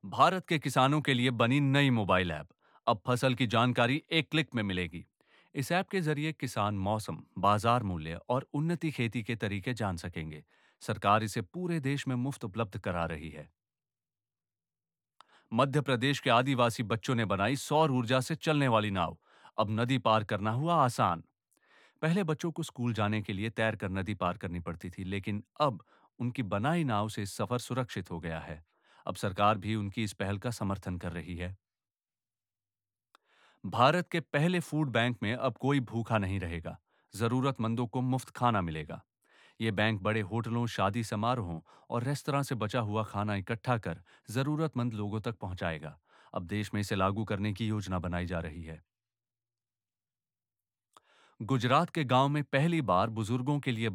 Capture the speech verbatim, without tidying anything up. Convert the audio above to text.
भारत के किसानों के लिए बनी नई मोबाइल ऐप। अब फसल की जानकारी एक क्लिक में मिलेगी। इस ऐप के जरिए किसान मौसम, बाजार मूल्य और उन्नति खेती के तरीके जान सकेंगे। सरकार इसे पूरे देश में मुफ्त उपलब्ध करा रही है। मध्य प्रदेश के आदिवासी बच्चों ने बनाई सौर ऊर्जा से चलने वाली नाव। अब नदी पार करना हुआ आसान। पहले बच्चों को स्कूल जाने के लिए तैरकर नदी पार करनी पड़ती थी, लेकिन अब उनकी बनाई नाव से सफर सुरक्षित हो गया है। अब सरकार भी उनकी इस पहल का समर्थन कर रही है। भारत के पहले फूड बैंक में अब कोई भूखा नहीं रहेगा। जरूरतमंदों को मुफ्त खाना मिलेगा। ये बैंक बड़े होटलों, शादी समारोहों और रेस्तरां से बचा हुआ खाना इकट्ठा कर जरूरतमंद लोगों तक पहुंचाएगा। अब देश में इसे लागू करने की योजना बनाई जा रही है। गुजरात के गांव में पहली बार बुजुर्गों के लिए